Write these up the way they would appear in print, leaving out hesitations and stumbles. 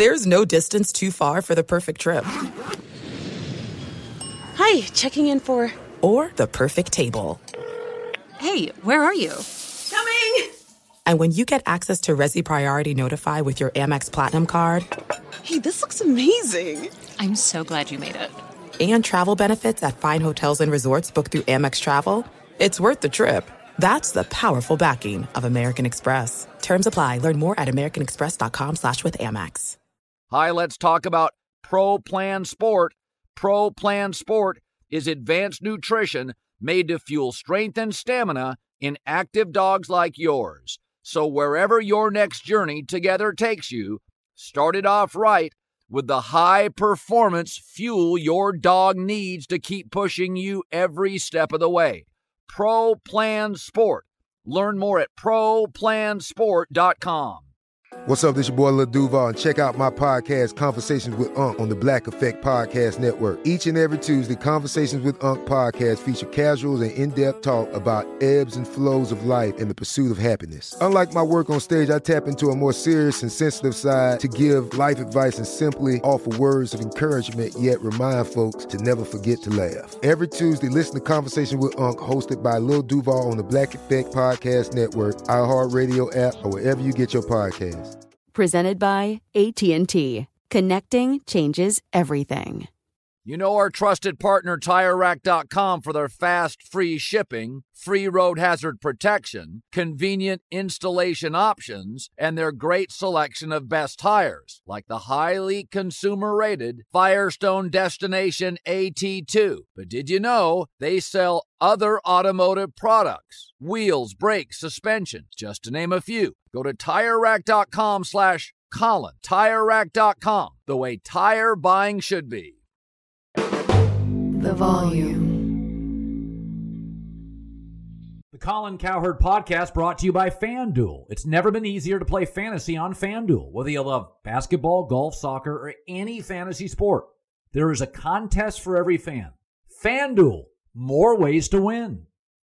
There's no distance too far for the perfect trip. Hi, checking in for... Or the perfect table. Hey, where are you? Coming! And when you get access to Resi Priority Notify with your Amex Platinum card... Hey, this looks amazing. I'm so glad you made it. And travel benefits at fine hotels and resorts booked through Amex Travel, it's worth the trip. That's the powerful backing of American Express. Terms apply. Learn more at americanexpress.com/withAmex. Hi, let's talk about Pro Plan Sport. Pro Plan Sport is advanced nutrition made to fuel strength and stamina in active dogs like yours. So wherever your next journey together takes you, start it off right with the high-performance fuel your dog needs to keep pushing you every step of the way. Pro Plan Sport. Learn more at ProPlansport.com. What's up, this your boy Lil Duval, and check out my podcast, Conversations with Unc, on the Black Effect Podcast Network. Each and every Tuesday, Conversations with Unc podcast feature casuals and in-depth talk about ebbs and flows of life and the pursuit of happiness. Unlike my work on stage, I tap into a more serious and sensitive side to give life advice and simply offer words of encouragement, yet remind folks to never forget to laugh. Every Tuesday, listen to Conversations with Unc, hosted by Lil Duval on the Black Effect Podcast Network, iHeartRadio app, or wherever you get your podcasts. Presented by AT&T. Connecting changes everything. You know our trusted partner, TireRack.com, for their fast, free shipping, free road hazard protection, convenient installation options, and their great selection of best tires, like the highly consumer-rated Firestone Destination AT2. But did you know they sell other automotive products? Wheels, brakes, suspensions, just to name a few. Go to TireRack.com/Colin. TireRack.com, the way tire buying should be. The volume. The Colin Cowherd Podcast brought to you by FanDuel. It's never been easier to play fantasy on FanDuel. Whether you love basketball, golf, soccer, or any fantasy sport, there is a contest for every fan. FanDuel, more ways to win.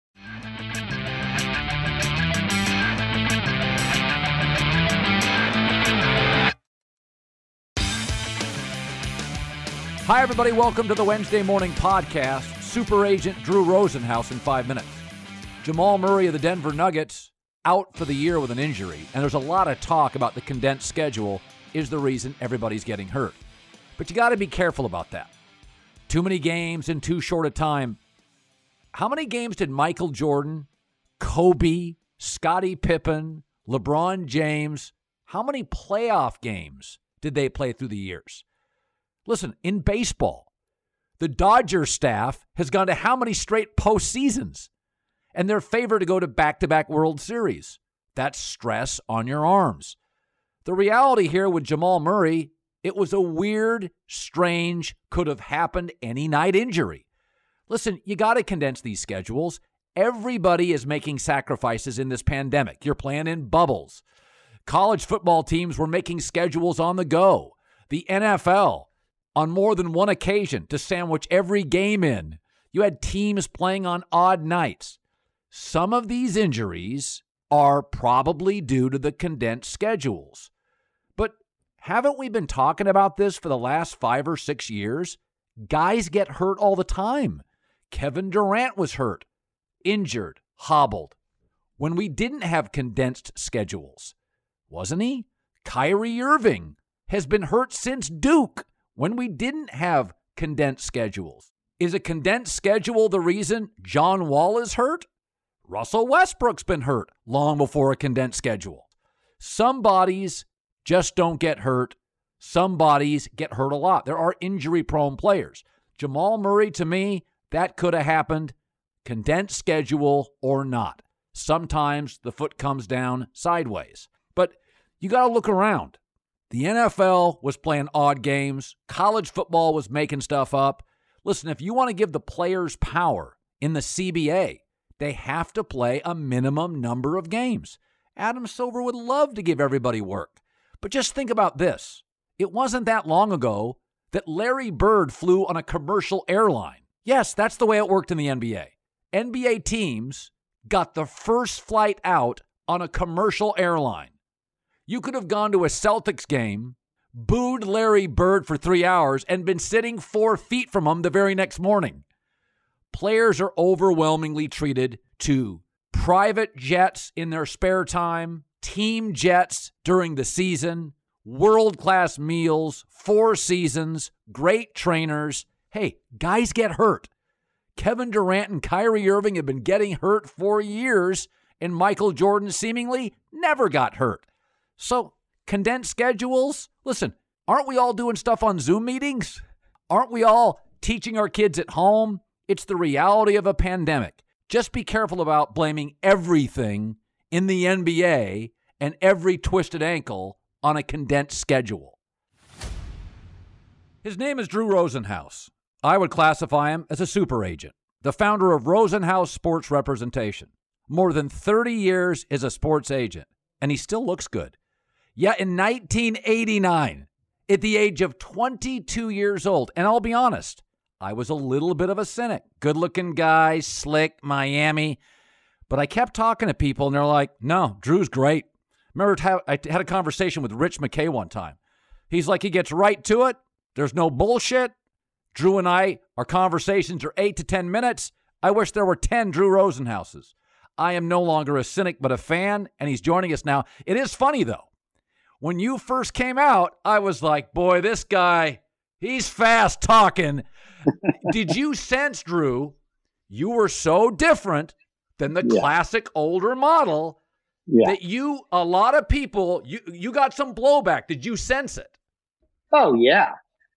Hi, everybody. Welcome to the Wednesday Morning Podcast. Super Agent Drew Rosenhaus in 5 minutes. Jamal Murray of the Denver Nuggets out for the year with an injury, and there's a lot of talk about the condensed schedule is the reason everybody's getting hurt. But you got to be careful about that. Too many games in too short a time. How many games did Michael Jordan, Kobe, Scottie Pippen, LeBron James, how many playoff games did they play through the years? Listen, in baseball, the Dodgers staff has gone to how many straight postseasons? And they're favored to go to back-to-back World Series. That's stress on your arms. The reality here with Jamal Murray, it was a weird, strange, could have happened any night injury. Listen, you got to condense these schedules. Everybody is making sacrifices in this pandemic. You're playing in bubbles. College football teams were making schedules on the go. The NFL, on more than one occasion, to sandwich every game in. You had teams playing on odd nights. Some of these injuries are probably due to the condensed schedules. But haven't we been talking about this for the last 5 or 6 years? Guys get hurt all the time. Kevin Durant was hurt, injured, hobbled. When we didn't have condensed schedules, wasn't he? Kyrie Irving has been hurt since Duke when we didn't have condensed schedules. Is a condensed schedule the reason John Wall is hurt? Russell Westbrook's been hurt long before a condensed schedule. Some bodies just don't get hurt. Some bodies get hurt a lot. There are injury-prone players. Jamal Murray, to me, that could have happened, condensed schedule or not. Sometimes the foot comes down sideways. But you got to look around. The NFL was playing odd games. College football was making stuff up. Listen, if you want to give the players power in the CBA, they have to play a minimum number of games. Adam Silver would love to give everybody work. But just think about this. It wasn't that long ago that Larry Bird flew on a commercial airline. Yes, that's the way it worked in the NBA. NBA teams got the first flight out on a commercial airline. You could have gone to a Celtics game, booed Larry Bird for 3 hours, and been sitting 4 feet from him the very next morning. Players are overwhelmingly treated to private jets in their spare time, team jets during the season, world-class meals, 4 seasons, great trainers. Hey, guys get hurt. Kevin Durant and Kyrie Irving have been getting hurt for years, and Michael Jordan seemingly never got hurt. So, condensed schedules? Listen, aren't we all doing stuff on Zoom meetings? Aren't we all teaching our kids at home? It's the reality of a pandemic. Just be careful about blaming everything in the NBA and every twisted ankle on a condensed schedule. His name is Drew Rosenhaus. I would classify him as a super agent, the founder of Rosenhaus Sports Representation. More than 30 years as a sports agent, and he still looks good. Yet in 1989, at the age of 22 years old, and I'll be honest, I was a little bit of a cynic. Good-looking guy, slick, Miami. But I kept talking to people, and they're like, no, Drew's great. Remember, I had a conversation with Rich McKay one time. He's like, he gets right to it. There's no bullshit. Drew and I, our conversations are 8 to 10 minutes. I wish there were 10 Drew Rosenhauses. I am no longer a cynic, but a fan, and he's joining us now. It is funny, though. When you first came out, I was like, boy, this guy, he's fast talking. Did you sense, Drew, you were so different than the classic older model that a lot of people, you got some blowback. Did you sense it? Oh, yeah.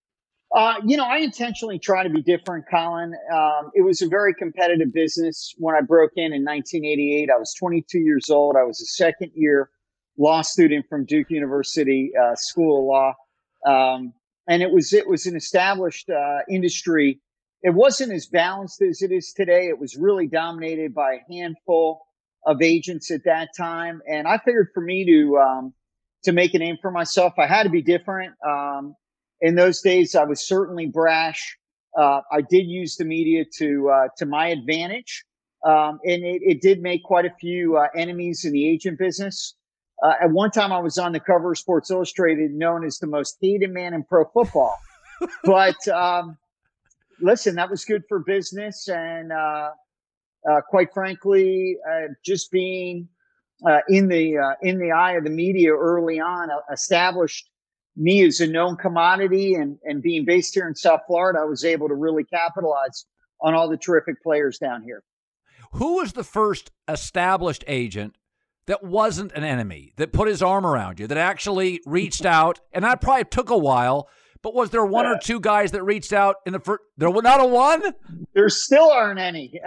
I intentionally try to be different, Colin. It was a very competitive business. When I broke in 1988, I was 22 years old. I was a second-year law student from Duke University School of Law. And it was an established industry. It wasn't as balanced as it is today. It was really dominated by a handful of agents at that time. And I figured for me to make a name for myself, I had to be different. In those days, I was certainly brash. I did use the media to my advantage. And it did make quite a few enemies in the agent business. At one time, I was on the cover of Sports Illustrated, known as the most hated man in pro football. But listen, that was good for business. And quite frankly, just being in the eye of the media early on established me as a known commodity, and being based here in South Florida, I was able to really capitalize on all the terrific players down here. Who was the first established agent that wasn't an enemy, that put his arm around you, that actually reached out? And that probably took a while, but was there one or two guys that reached out in the first? There was not a one? There still aren't any.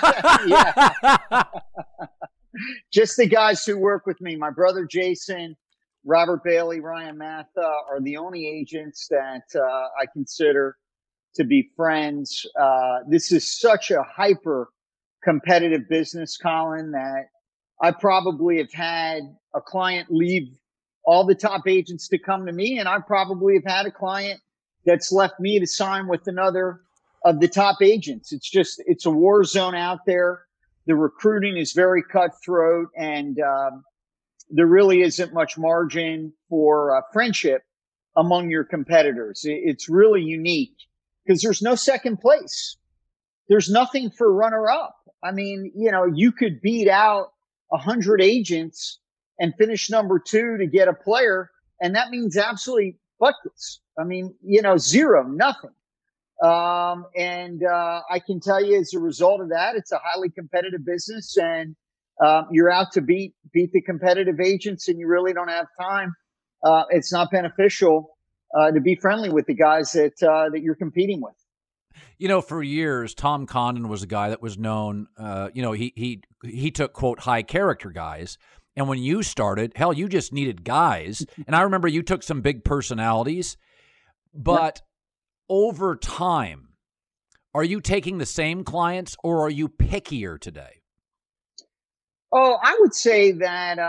Just the guys who work with me. My brother Jason, Robert Bailey, Ryan Matha are the only agents that I consider to be friends. This is such a hyper competitive business, Colin, that I probably have had a client leave all the top agents to come to me, and I probably have had a client that's left me to sign with another of the top agents. It's a war zone out there. The recruiting is very cutthroat, and there really isn't much margin for friendship among your competitors. It's really unique because there's no second place. There's nothing for runner up. I mean, you could beat out 100 agents and finish number 2 to get a player, and that means absolutely buckets. I mean, zero, nothing. And I can tell you, as a result of that, it's a highly competitive business, and you're out to beat the competitive agents, and you really don't have time. It's not beneficial to be friendly with the guys that you're competing with. For years, Tom Condon was a guy that was known. He took, quote, high character guys. And when you started, hell, you just needed guys. And I remember you took some big personalities. But over time, are you taking the same clients, or are you pickier today? Oh, I would say that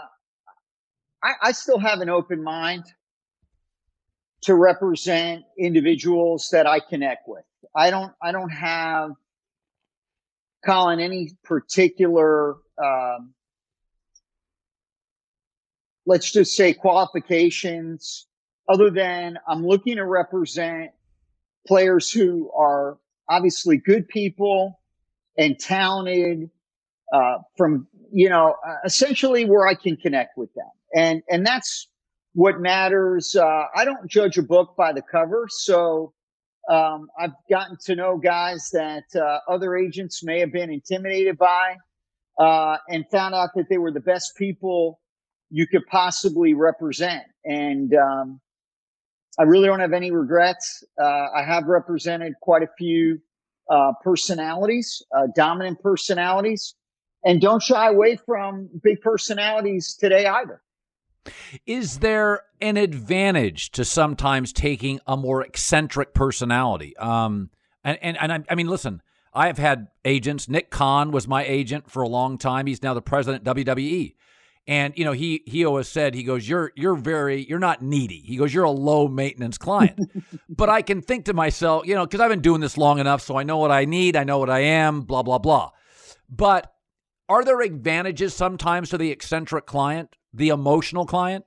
I still have an open mind to represent individuals that I connect with. I don't have, Colin, any particular, let's just say, qualifications other than I'm looking to represent players who are obviously good people and talented, from, essentially where I can connect with them. And that's what matters. I don't judge a book by the cover. So, I've gotten to know guys that, other agents may have been intimidated by, and found out that they were the best people you could possibly represent. And, I really don't have any regrets. I have represented quite a few, personalities, dominant personalities, and don't shy away from big personalities today either. Is there an advantage to sometimes taking a more eccentric personality? I mean, listen, I have had agents. Nick Khan was my agent for a long time. He's now the president of WWE. And, he always said, he goes, you're not needy. He goes, you're a low maintenance client. But I can think to myself, because I've been doing this long enough, so I know what I need. I know what I am, blah, blah, blah. But are there advantages sometimes to the eccentric client, the emotional client?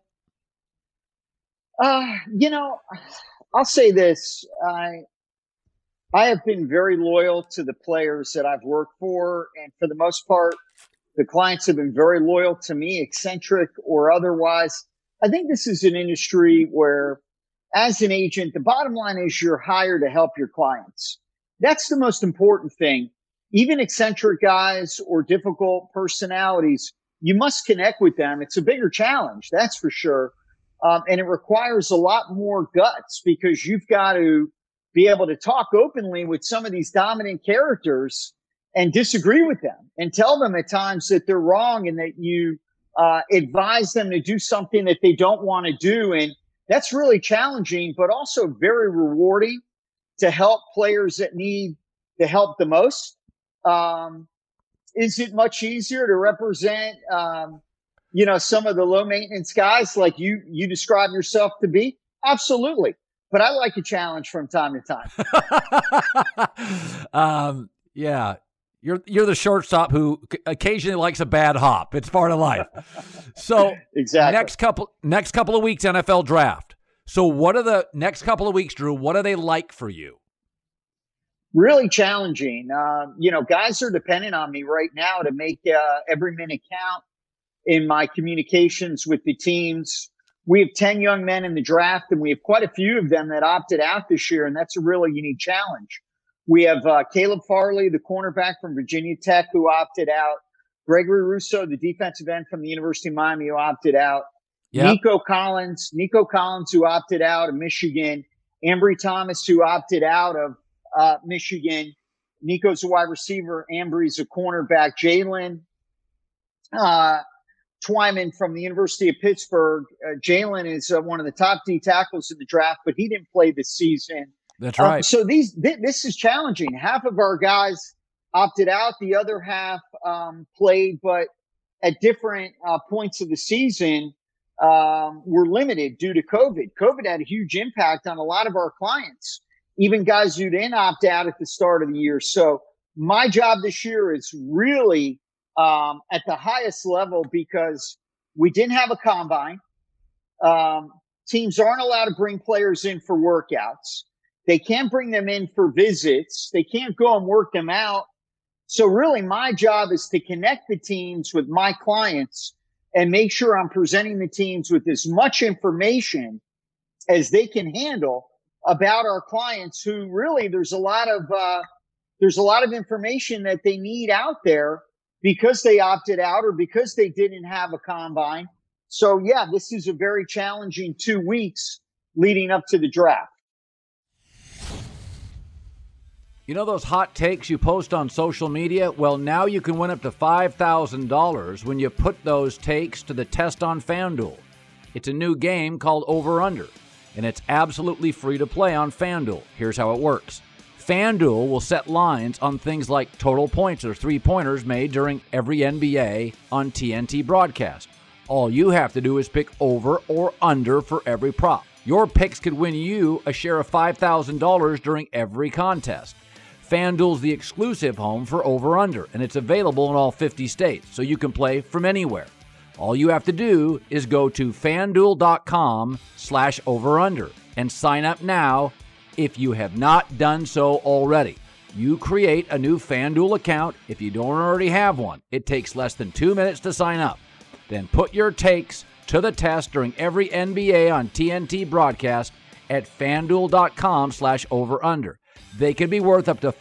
I'll say this. I have been very loyal to the players that I've worked for. And for the most part, the clients have been very loyal to me, eccentric or otherwise. I think this is an industry where, as an agent, the bottom line is you're hired to help your clients. That's the most important thing. Even eccentric guys or difficult personalities, you must connect with them. It's a bigger challenge, that's for sure. And it requires a lot more guts because you've got to be able to talk openly with some of these dominant characters and disagree with them and tell them at times that they're wrong and that you advise them to do something that they don't want to do. And that's really challenging, but also very rewarding to help players that need the help the most. Is it much easier to represent, some of the low maintenance guys like you describe yourself to be? Absolutely. But I like a challenge from time to time. Yeah. You're the shortstop who occasionally likes a bad hop. It's part of life. So exactly. Next couple of weeks, NFL draft. So what are the next couple of weeks, Drew? What are they like for you? Really challenging. Guys are dependent on me right now to make every minute count in my communications with the teams. We have 10 young men in the draft, and we have quite a few of them that opted out this year, and that's a really unique challenge. We have Caleb Farley, the cornerback from Virginia Tech, who opted out. Gregory Rousseau, the defensive end from the University of Miami, who opted out. Yep. Nico Collins, who opted out of Michigan. Ambry Thomas, who opted out of Michigan. Nico's a wide receiver. Ambry's a cornerback. Jalen Twyman from the University of Pittsburgh. Jalen is one of the top D tackles in the draft, but he didn't play this season. That's right. So this is challenging. Half of our guys opted out. The other half played, but at different points of the season were limited due to COVID. COVID had a huge impact on a lot of our clients, even guys who didn't opt out at the start of the year. So my job this year is really at the highest level because we didn't have a combine. Teams aren't allowed to bring players in for workouts. They can't bring them in for visits. They can't go and work them out. So really my job is to connect the teams with my clients and make sure I'm presenting the teams with as much information as they can handle about our clients who really there's a lot of information that they need out there because they opted out or because they didn't have a combine. So yeah, this is a very challenging 2 weeks leading up to the draft. You know those hot takes you post on social media? Well, now you can win up to $5,000 when you put those takes to the test on FanDuel. It's a new game called Over Under, and it's absolutely free to play on FanDuel. Here's how it works. FanDuel will set lines on things like total points or three-pointers made during every NBA on TNT broadcast. All you have to do is pick over or under for every prop. Your picks could win you a share of $5,000 during every contest. FanDuel's the exclusive home for Over Under, and it's available in all 50 states, so you can play from anywhere. All you have to do is go to FanDuel.com/over-under and sign up now if you have not done so already. You create a new FanDuel account if you don't already have one. It takes less than 2 minutes to sign up. Then put your takes to the test during every NBA on TNT broadcast at FanDuel.com/over-under. They can be worth up to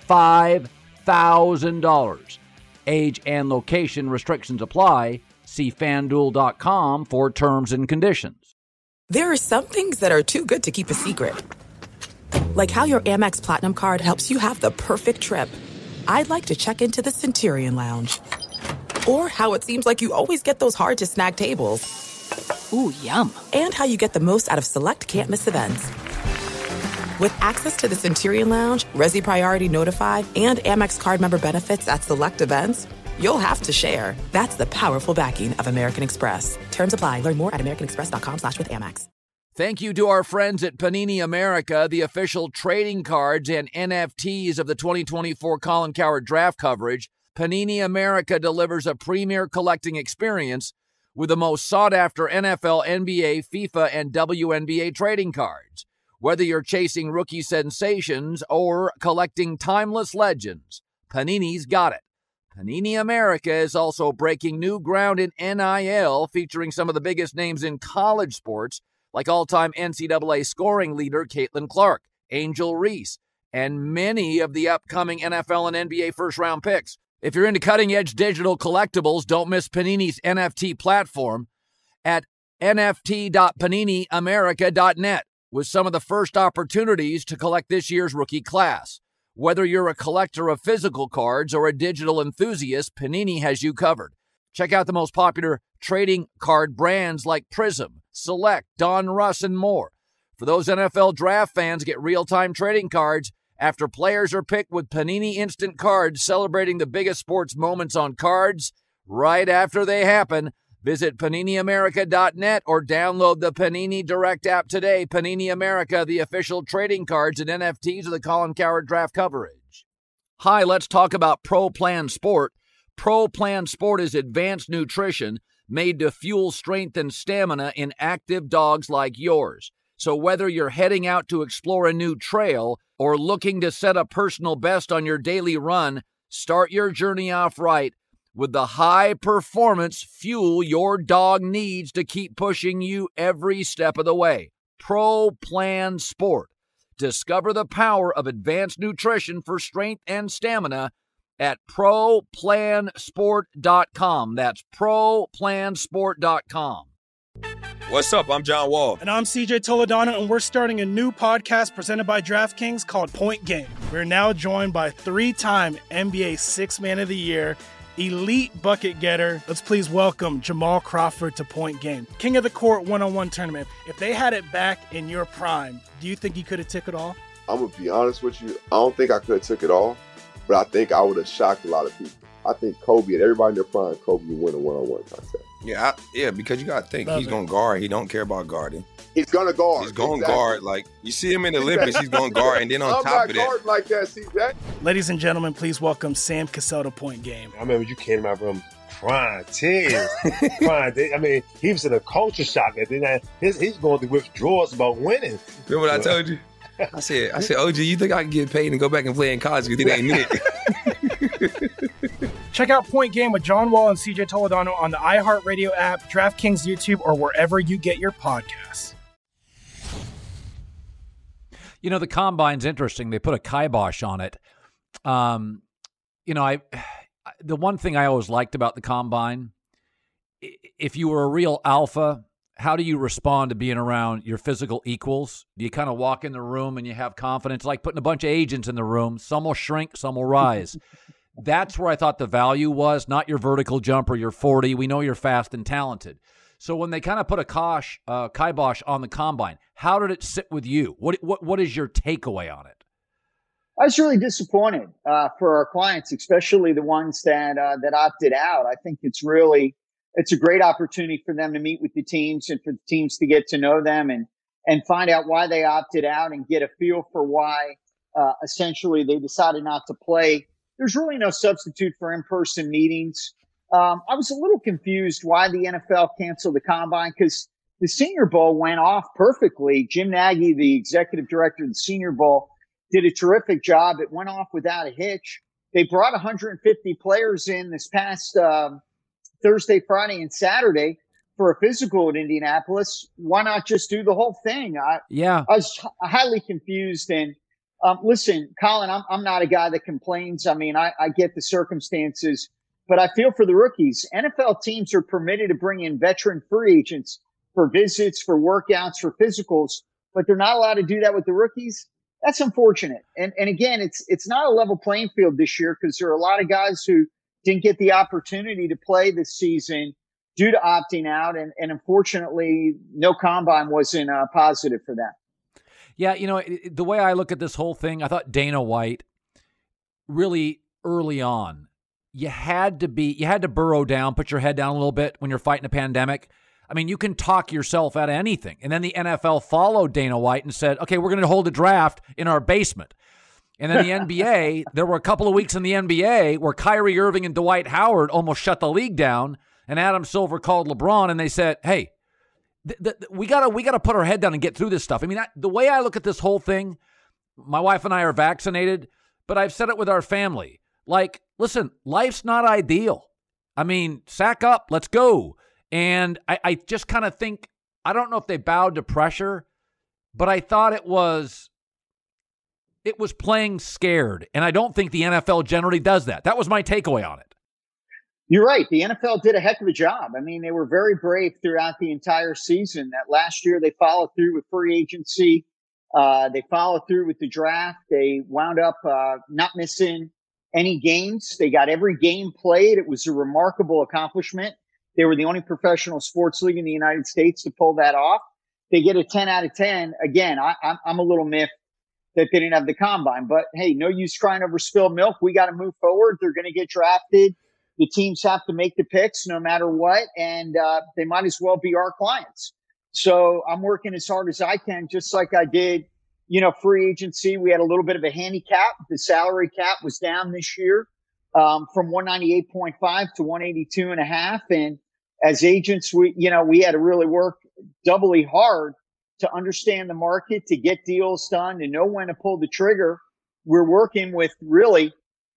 $5,000. Age and location restrictions apply. See FanDuel.com for terms and conditions. There are some things that are too good to keep a secret. Like how your Amex Platinum card helps you have the perfect trip. I'd like to check into the Centurion Lounge. Or how it seems like you always get those hard-to-snag tables. Ooh, yum. And how you get the most out of select can't-miss events. With access to the Centurion Lounge, Resi Priority Notify, and Amex card member benefits at select events, you'll have to share. That's the powerful backing of American Express. Terms apply. Learn more at americanexpress.com/withAmex. Thank you to our friends at Panini America, the official trading cards and NFTs of the 2024 Colin Cowherd draft coverage. Panini America delivers a premier collecting experience with the most sought-after NFL, NBA, FIFA, and WNBA trading cards. Whether you're chasing rookie sensations or collecting timeless legends, Panini's got it. Panini America is also breaking new ground in NIL, featuring some of the biggest names in college sports, like all-time NCAA scoring leader Caitlin Clark, Angel Reese, and many of the upcoming NFL and NBA first-round picks. If you're into cutting-edge digital collectibles, don't miss Panini's NFT platform at nft.paniniamerica.net with some of the first opportunities to collect this year's rookie class. Whether you're a collector of physical cards or a digital enthusiast, Panini has you covered. Check out the most popular trading card brands like Prism, Select, Don Russ, and more. For those NFL draft fans, get real-time trading cards after players are picked with Panini Instant Cards, celebrating the biggest sports moments on cards right after they happen. Visit PaniniAmerica.net or download the Panini Direct app today. Panini America, the official trading cards and NFTs of the Colin Cowherd draft coverage. Hi, let's talk about Pro Plan Sport. Pro Plan Sport is advanced nutrition made to fuel strength and stamina in active dogs like yours. So whether you're heading out to explore a new trail or looking to set a personal best on your daily run, start your journey off right with the high-performance fuel your dog needs to keep pushing you every step of the way. Pro Plan Sport. Discover the power of advanced nutrition for strength and stamina at ProPlansport.com. That's ProPlansport.com. What's up? I'm John Wall. And I'm CJ Toledano, and we're starting a new podcast presented by DraftKings called Point Game. We're now joined by three-time NBA Sixth Man of the Year, elite bucket getter. Let's please welcome Jamal Crawford to Point Game. King of the Court one-on-one tournament. If they had it back in your prime, do you think you could have took it all? I'm going to be honest with you. I don't think I could have took it all, but I think I would have shocked a lot of people. I think Kobe and everybody in their prime, Kobe would win a one-on-one contest. Yeah, because you got to think, he's going to guard. He don't care about guarding. He's going to guard. He's going to guard. Like, you see him in the Olympics, he's going to guard. And then on top of that. I'm not guarding like that, CJ. Ladies and gentlemen, please welcome Sam Cassell to Point Game. I remember you came to my room crying, tears, crying. I mean, he was in a culture shock. And then he's going through withdrawals about winning. Remember what I told you? I said, OG, you think I can get paid and go back and play in college because it ain't it? Check out Point Game with John Wall and CJ Toledano on the iHeartRadio app, DraftKings YouTube, or wherever you get your podcasts. You know, the Combine's interesting. They put a kibosh on it. The one thing I always liked about the Combine, if you were a real alpha, how do you respond to being around your physical equals? Do you kind of walk in the room and you have confidence? Like putting a bunch of agents in the room. Some will shrink, some will rise. That's where I thought the value was, not your vertical jumper, your 40. We know you're fast and talented. So when they kind of put a kibosh on the Combine, how did it sit with you? What is your takeaway on it? I was really disappointed for our clients, especially the ones that opted out. I think it's a great opportunity for them to meet with the teams and for the teams to get to know them and find out why they opted out and get a feel for why essentially they decided not to play. There's really no substitute for in-person meetings. I was a little confused why the NFL canceled the combine because the Senior Bowl went off perfectly. Jim Nagy, the executive director of the Senior Bowl, did a terrific job. It went off without a hitch. They brought 150 players in this past Thursday, Friday, and Saturday for a physical at Indianapolis. Why not just do the whole thing? I was highly confused. And listen, Colin, I'm not a guy that complains. I mean, I get the circumstances, but I feel for the rookies. NFL teams are permitted to bring in veteran free agents for visits, for workouts, for physicals, but they're not allowed to do that with the rookies. That's unfortunate. And again, it's not a level playing field this year because there are a lot of guys who didn't get the opportunity to play this season due to opting out. And unfortunately, no combine wasn't positive for them. Yeah, the way I look at this whole thing, I thought Dana White really early on, you had to burrow down, put your head down a little bit when you're fighting a pandemic. I mean, you can talk yourself out of anything. And then the NFL followed Dana White and said, okay, we're going to hold a draft in our basement. And then the NBA, there were a couple of weeks in the NBA where Kyrie Irving and Dwight Howard almost shut the league down. And Adam Silver called LeBron and they said, hey, we gotta put our head down and get through this stuff. I mean, the way I look at this whole thing, my wife and I are vaccinated, but I've said it with our family. Like, listen, life's not ideal. I mean, sack up, let's go. And I just kind of think, I don't know if they bowed to pressure, but I thought it was playing scared. And I don't think the NFL generally does that. That was my takeaway on it. You're right. The NFL did a heck of a job. I mean, they were very brave throughout the entire season. That last year they followed through with free agency. They followed through with the draft. They wound up not missing any games. They got every game played. It was a remarkable accomplishment. They were the only professional sports league in the United States to pull that off. They get a 10 out of 10. Again, I'm a little miffed that they didn't have the combine. But, hey, no use crying over spilled milk. We got to move forward. They're going to get drafted. The teams have to make the picks no matter what, and they might as well be our clients. So I'm working as hard as I can, just like I did, free agency. We had a little bit of a handicap. The salary cap was down this year from 198.5 to 182.5. And as agents, we had to really work doubly hard to understand the market, to get deals done, to know when to pull the trigger. We're working with really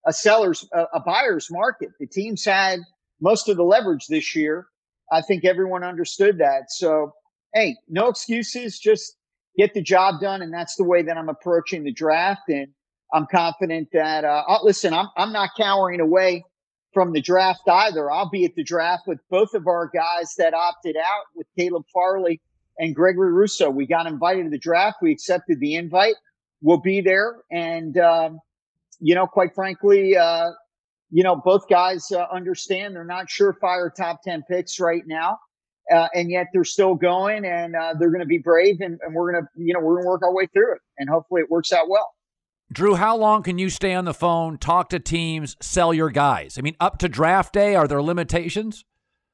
a buyer's market. The teams had most of the leverage this year. I think everyone understood that. So, hey, no excuses, just get the job done. And that's the way that I'm approaching the draft. And I'm confident that, listen, I'm not cowering away from the draft either. I'll be at the draft with both of our guys that opted out, with Caleb Farley and Gregory Rousseau. We got invited to the draft. We accepted the invite. We'll be there. And, quite frankly, both guys understand they're not surefire top 10 picks right now. And yet they're still going, and they're going to be brave, and we're going to work our way through it. And hopefully it works out well. Drew, how long can you stay on the phone, talk to teams, sell your guys? I mean, up to draft day, are there limitations?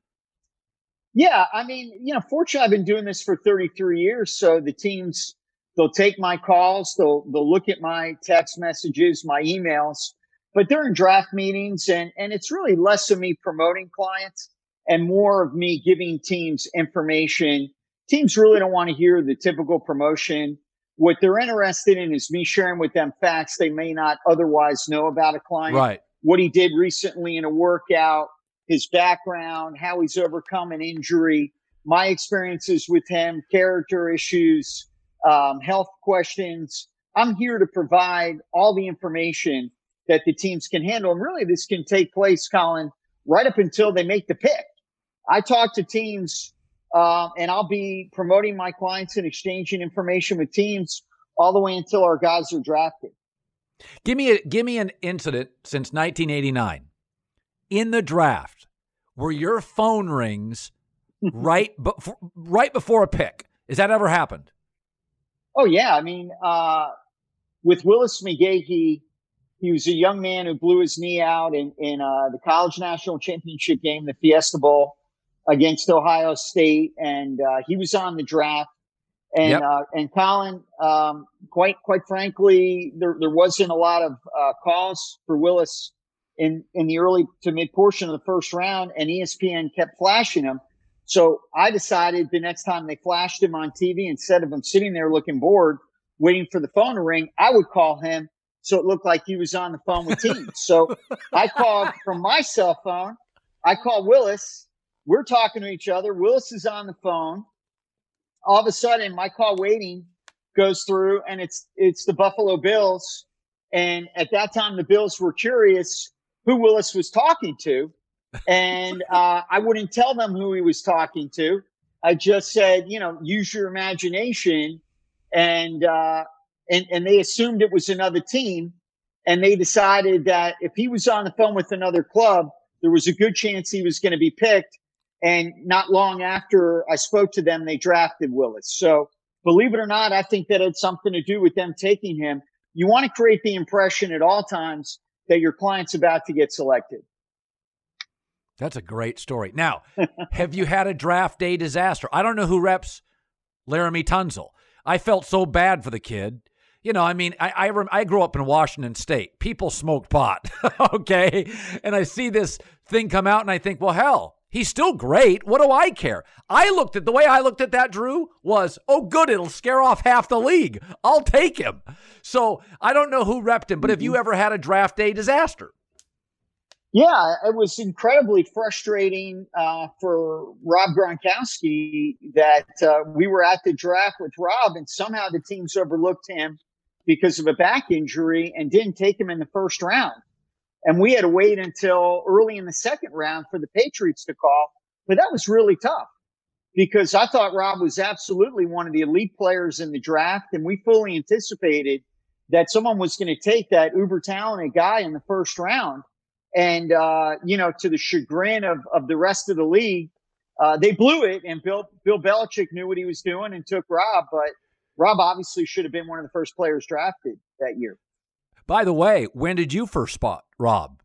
Yeah, I mean, fortunately, I've been doing this for 33 years. So the teams, they'll take my calls, they'll look at my text messages, my emails, but they're in draft meetings, and it's really less of me promoting clients and more of me giving teams information. Teams really don't want to hear the typical promotion. What they're interested in is me sharing with them facts they may not otherwise know about a client. Right. What he did recently in a workout, his background, how he's overcome an injury, my experiences with him, character issues, health questions. I'm here to provide all the information that the teams can handle. And really, this can take place, Colin, right up until they make the pick. I talk to teams, and I'll be promoting my clients and exchanging information with teams all the way until our guys are drafted. Give me an incident since 1989 in the draft where your phone rings right before a pick. Has that ever happened? Oh yeah, I mean, with Willis McGahee, he was a young man who blew his knee out in the college national championship game, the Fiesta Bowl, against Ohio State, and he was on the draft. And Yep. And Colin, quite frankly, there wasn't a lot of calls for Willis in the early to mid portion of the first round, and ESPN kept flashing him. So I decided the next time they flashed him on TV, instead of him sitting there looking bored, waiting for the phone to ring, I would call him so it looked like he was on the phone with teams. So I called from my cell phone. I called Willis. We're talking to each other. Willis is on the phone. All of a sudden, my call waiting goes through, and it's the Buffalo Bills. And at that time, the Bills were curious who Willis was talking to. And I wouldn't tell them who he was talking to. I just said, use your imagination. And they assumed it was another team. And they decided that if he was on the phone with another club, there was a good chance he was going to be picked. And not long after I spoke to them, they drafted Willis. So believe it or not, I think that had something to do with them taking him. You want to create the impression at all times that your client's about to get selected. That's a great story. Now, have you had a draft day disaster? I don't know who reps Laramie Tunsil. I felt so bad for the kid. I grew up in Washington State. People smoked pot, okay? And I see this thing come out, and I think, well, hell, he's still great. What do I care? The way I looked at that, Drew, was, oh, good, it'll scare off half the league. I'll take him. So I don't know who repped him, but have you ever had a draft day disaster? Yeah, it was incredibly frustrating for Rob Gronkowski that we were at the draft with Rob, and somehow the teams overlooked him because of a back injury and didn't take him in the first round. And we had to wait until early in the second round for the Patriots to call. But that was really tough because I thought Rob was absolutely one of the elite players in the draft, and we fully anticipated that someone was going to take that uber talented guy in the first round. And, to the chagrin of the rest of the league, they blew it, and Bill Belichick knew what he was doing and took Rob. But Rob obviously should have been one of the first players drafted that year. By the way, when did you first spot Rob?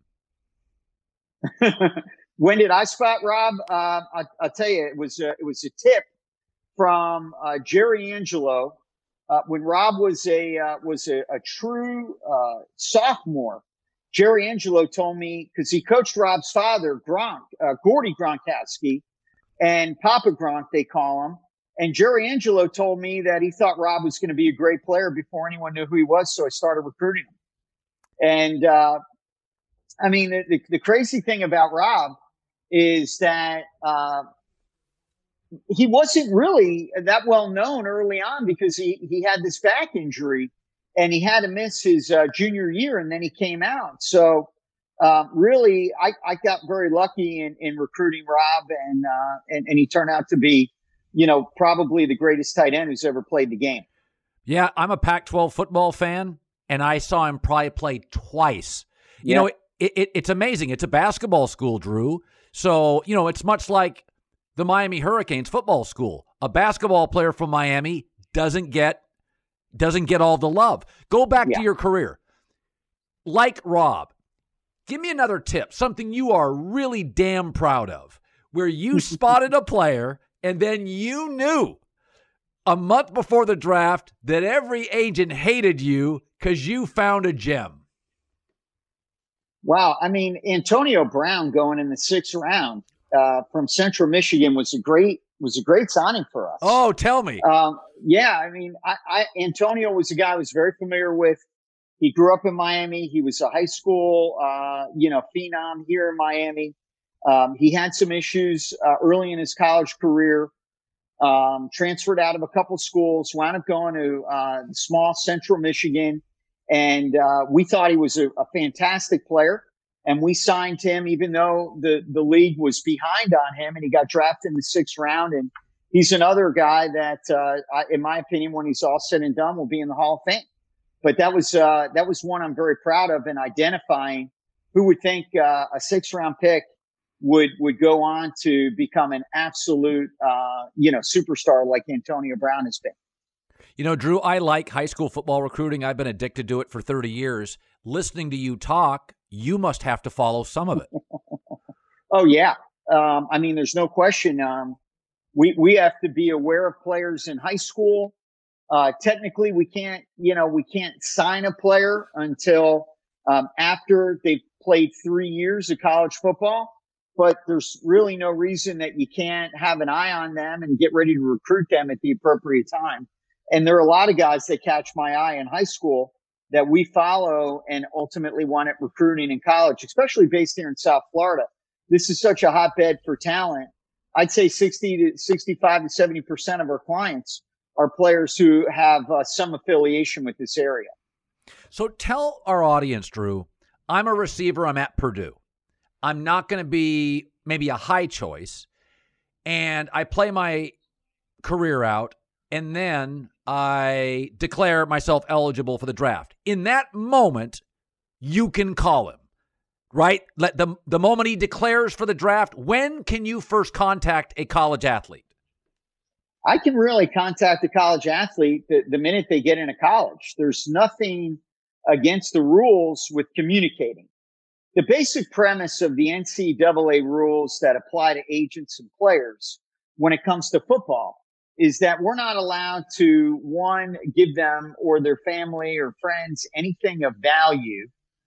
When did I spot Rob? I'll tell you, it was a tip from Jerry Angelo when Rob was a true sophomore. Jerry Angelo told me, because he coached Rob's father, Gordy Gronkowski, and Papa Gronk, they call him. And Jerry Angelo told me that he thought Rob was going to be a great player before anyone knew who he was, so I started recruiting him. And, the crazy thing about Rob is that he wasn't really that well known early on because he had this back injury. And he had to miss his junior year, and then he came out. So really, I got very lucky in recruiting Rob, and he turned out to be, probably the greatest tight end who's ever played the game. Yeah, I'm a Pac-12 football fan, and I saw him probably play twice. It's amazing. It's a basketball school, Drew. So, it's much like the Miami Hurricanes football school. A basketball player from Miami doesn't get all the love. Go back to your career. Like Rob, give me another tip, something you are really damn proud of, where you spotted a player and then you knew a month before the draft that every agent hated you because you found a gem. Wow. Antonio Brown going in the 6th round from Central Michigan was a great signing for us. Oh, tell me. Antonio was a guy I was very familiar with. He grew up in Miami. He was a high school, phenom here in Miami. He had some issues early in his college career. Transferred out of a couple schools, wound up going to small Central Michigan, and we thought he was a fantastic player. And we signed him, even though the league was behind on him, and he got drafted in the 6th round. And he's another guy that, in my opinion, when he's all said and done, will be in the Hall of Fame. But that was one I'm very proud of in identifying who would think a 6th round pick would go on to become an absolute, superstar like Antonio Brown has been. Drew, I like high school football recruiting. I've been addicted to it for 30 years. Listening to you talk, you must have to follow some of it. Oh, yeah. There's no question. We have to be aware of players in high school. Technically, we can't sign a player until after they've played 3 years of college football, but there's really no reason that you can't have an eye on them and get ready to recruit them at the appropriate time. And there are a lot of guys that catch my eye in high school that we follow and ultimately wind up recruiting in college, especially based here in South Florida. This is such a hotbed for talent. I'd say 60 to 65 to 70% of our clients are players who have some affiliation with this area. So tell our audience, Drew, I'm a receiver. I'm at Purdue. I'm not going to be maybe a high choice, and I play my career out, and then I declare myself eligible for the draft. In that moment, you can call him, right? Let the moment he declares for the draft, when can you first contact a college athlete? I can really contact a college athlete the minute they get into college. There's nothing against the rules with communicating. The basic premise of the NCAA rules that apply to agents and players when it comes to football is that we're not allowed to, one, give them or their family or friends anything of value.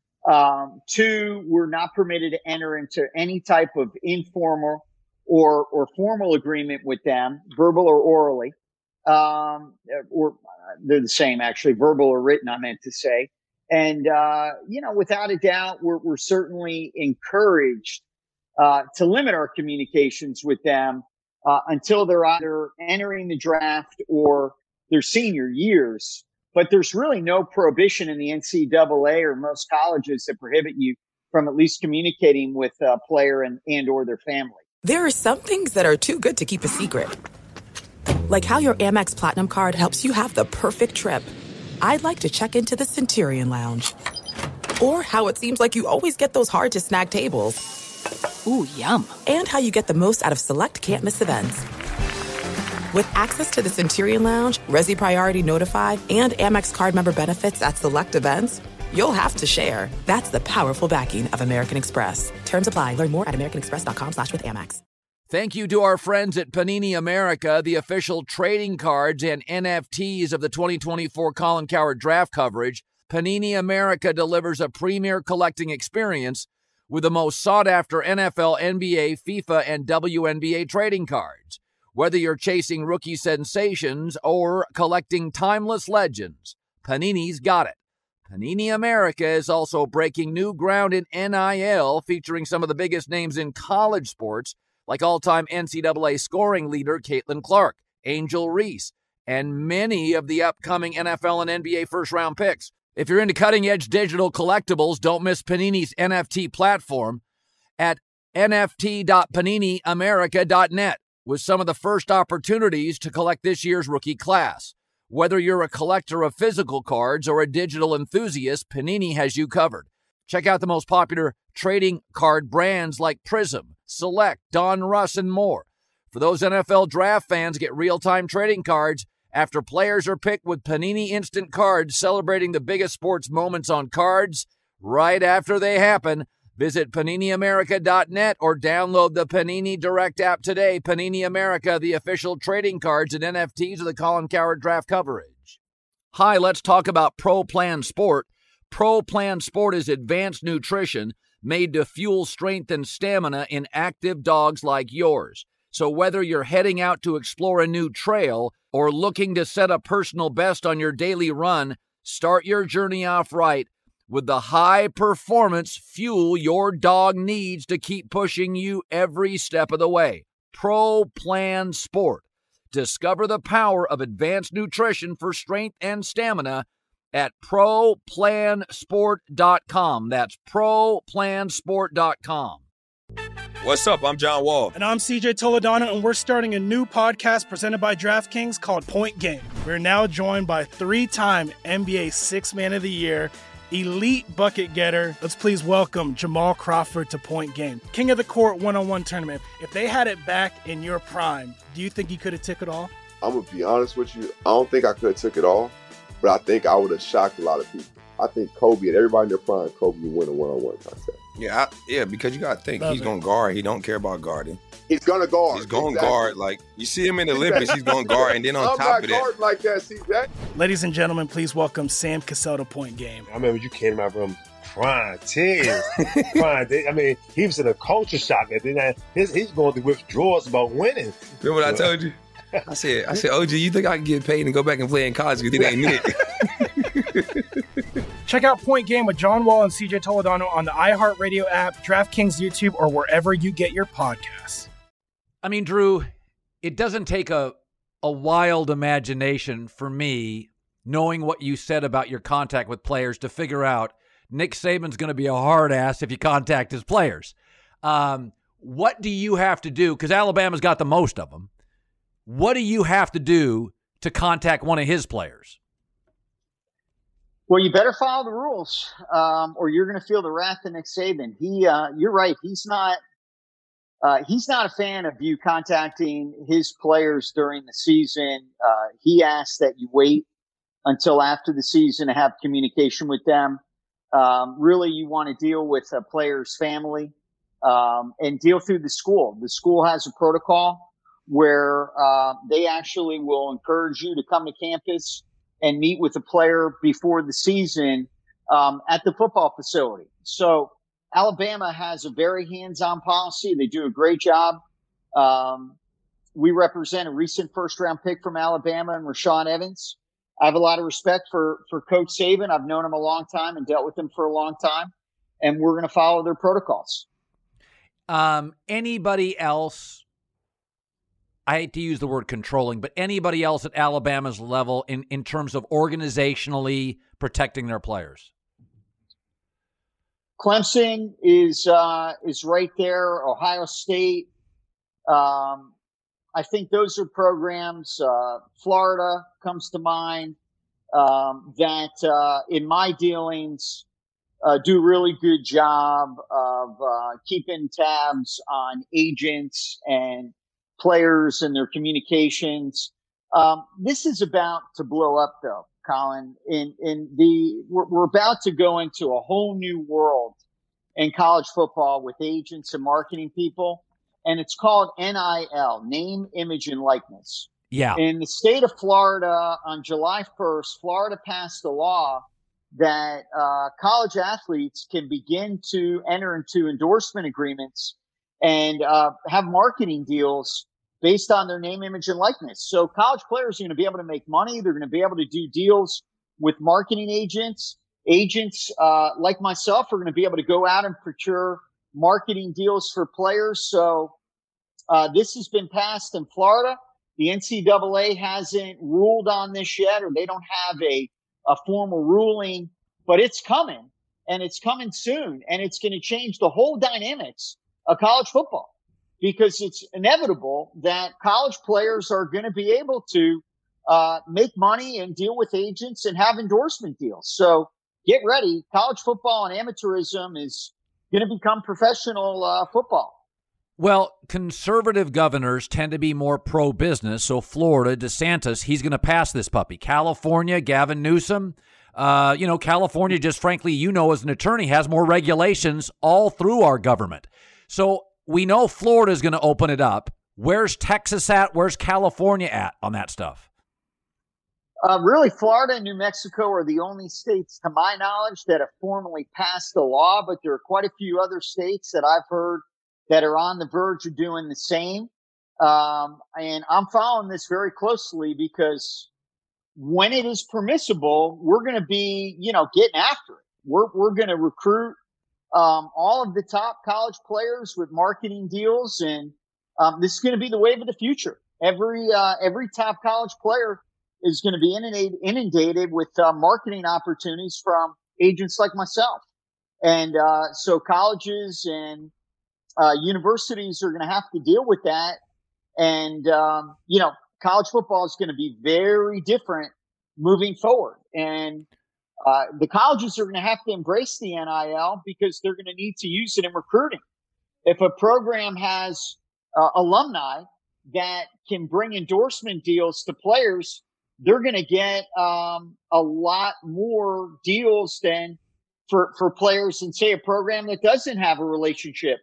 Two, we're not permitted to enter into any type of informal or formal agreement with them, verbal or orally. Or they're the same, actually, verbal or written, I meant to say. And, without a doubt, we're certainly encouraged to limit our communications with them until they're either entering the draft or their senior years. But there's really no prohibition in the NCAA or most colleges that prohibit you from at least communicating with a player and or their family. There are some things that are too good to keep a secret. Like how your Amex Platinum card helps you have the perfect trip. I'd like to check into the Centurion Lounge. Or how it seems like you always get those hard-to-snag tables. Ooh, yum. And how you get the most out of select can't-miss events. With access to the Centurion Lounge, Resi Priority Notified, and Amex card member benefits at select events, you'll have to share. That's the powerful backing of American Express. Terms apply. Learn more at americanexpress.com/withAmex. Thank you to our friends at Panini America, the official trading cards and NFTs of the 2024 Colin Cowherd draft coverage. Panini America delivers a premier collecting experience with the most sought-after NFL, NBA, FIFA, and WNBA trading cards. Whether you're chasing rookie sensations or collecting timeless legends, Panini's got it. Panini America is also breaking new ground in NIL, featuring some of the biggest names in college sports, like all-time NCAA scoring leader Caitlin Clark, Angel Reese, and many of the upcoming NFL and NBA first-round picks. If you're into cutting-edge digital collectibles, don't miss Panini's NFT platform at nft.paniniamerica.net with some of the first opportunities to collect this year's rookie class. Whether you're a collector of physical cards or a digital enthusiast, Panini has you covered. Check out the most popular trading card brands like Prism, Select, Don Russ, and more. For those NFL draft fans, get real-time trading cards after players are picked with Panini Instant Cards, celebrating the biggest sports moments on cards right after they happen. Visit PaniniAmerica.net or download the Panini Direct app today. Panini America, the official trading cards and NFTs of the Colin Cowherd draft coverage. Hi, let's talk about Pro Plan Sport. Pro Plan Sport is advanced nutrition made to fuel strength and stamina in active dogs like yours. So whether you're heading out to explore a new trail or looking to set a personal best on your daily run, start your journey off right with the high-performance fuel your dog needs to keep pushing you every step of the way. Pro Plan Sport. Discover the power of advanced nutrition for strength and stamina at ProPlansport.com. That's ProPlansport.com. What's up? I'm John Wall. And I'm CJ Toledano, and we're starting a new podcast presented by DraftKings called Point Game. We're now joined by three-time NBA Sixth Man of the Year, elite bucket getter. Let's please welcome Jamal Crawford to Point Game. King of the Court one-on-one tournament. If they had it back in your prime, do you think you could have took it all? I'm going to be honest with you. I don't think I could have took it all, but I think I would have shocked a lot of people. I think Kobe and everybody in their prime, Kobe would win a one-on-one contest. Yeah, because you got to think he's going to guard. He don't care about guarding. He's gonna guard. He's going guard. Like, you see him in the Olympics, he's going guard. And then on top of that. I'm not guarding like that, CJ. Ladies and gentlemen, please welcome Sam Cassell to Point Game. I remember you came to my room crying, tears, crying. I mean, he was in a culture shock. And then he's going through withdrawals about winning. Remember what I told you? I said, OG, you think I can get paid and go back and play in college? You think ain't it? Check out Point Game with John Wall and CJ Toledano on the iHeartRadio app, DraftKings YouTube, or wherever you get your podcasts. I mean, Drew, it doesn't take a wild imagination for me, knowing what you said about your contact with players, to figure out Nick Saban's going to be a hard ass if you contact his players. What do you have to do? Because Alabama's got the most of them. What do you have to do to contact one of his players? Well, you better follow the rules, or you're going to feel the wrath of Nick Saban. You're right. He's not a fan of you contacting his players during the season. He asks that you wait until after the season to have communication with them. Really, you want to deal with a player's family and deal through the school. The school has a protocol where they actually will encourage you to come to campus and meet with the player before the season at the football facility. So Alabama has a very hands-on policy. They do a great job. We represent a recent first-round pick from Alabama and Rashaan Evans. I have a lot of respect for Coach Saban. I've known him a long time and dealt with him for a long time, and we're going to follow their protocols. Anybody else, I hate to use the word controlling, but anybody else at Alabama's level in terms of organizationally protecting their players? Clemson is right there. Ohio State. I think those are programs. Florida comes to mind that in my dealings do a really good job of keeping tabs on agents and players and their communications. This is about to blow up, though, Colin. We're about to go into a whole new world in college football with agents and marketing people, and it's called NIL, name, image, and likeness. Yeah. In the state of Florida, on July 1st, Florida passed a law that college athletes can begin to enter into endorsement agreements and have marketing deals based on their name, image, and likeness. So college players are going to be able to make money. They're going to be able to do deals with marketing agents. Agents like myself are going to be able to go out and procure marketing deals for players. So this has been passed in Florida. The NCAA hasn't ruled on this yet, or they don't have a formal ruling, but it's coming, and it's coming soon, and it's going to change the whole dynamics of college football, because it's inevitable that college players are going to be able to make money and deal with agents and have endorsement deals. So get ready. College football and amateurism is going to become professional football. Well, conservative governors tend to be more pro-business, so Florida, DeSantis, he's going to pass this puppy. California, Gavin Newsom, California, just frankly, as an attorney, has more regulations all through our government. So we know Florida is going to open it up. Where's Texas at? Where's California at on that stuff? Really, Florida and New Mexico are the only states, to my knowledge, that have formally passed the law, but there are quite a few other states that I've heard that are on the verge of doing the same. And I'm following this very closely, because when it is permissible, we're going to be, getting after it. We're going to recruit all of the top college players with marketing deals. And this is going to be the wave of the future. Every top college player is going to be inundated with marketing opportunities from agents like myself. And so colleges and universities are going to have to deal with that. And, college football is going to be very different moving forward. And the colleges are going to have to embrace the NIL, because they're going to need to use it in recruiting. If a program has alumni that can bring endorsement deals to players, they're going to get a lot more deals than for players in, say, a program that doesn't have a relationship